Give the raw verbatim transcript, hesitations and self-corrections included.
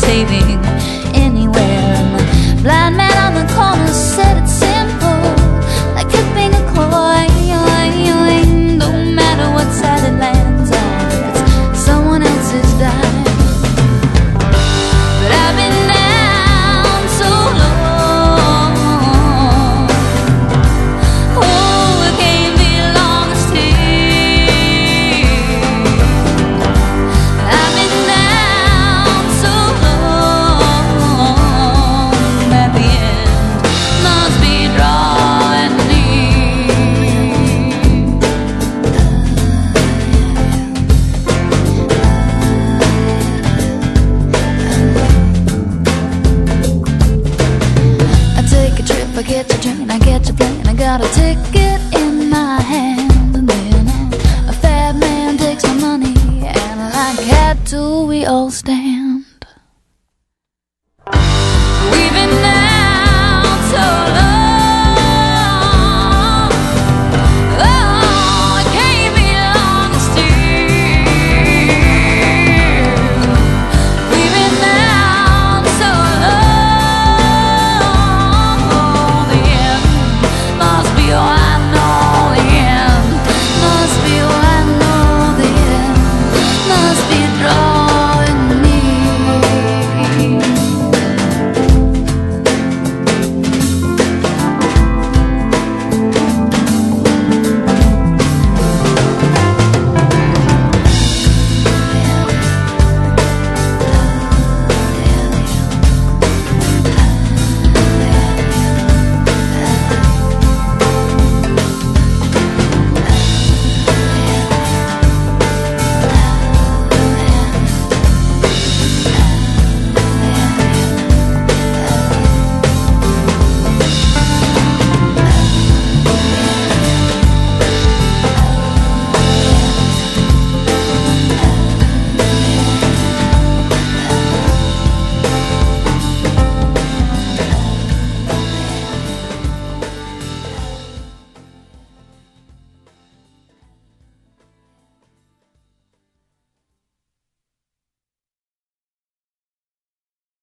saving anywhere. And the blind man on the corner said it's simple, like flipping a coin. Don't matter what side it lands on, it's someone else's dime. But I've been down so long, oh, it can't be long to stay. I've been down so long, at the end must be drawing near. I take a trip, I catch a train, I catch a plane, I got a ticket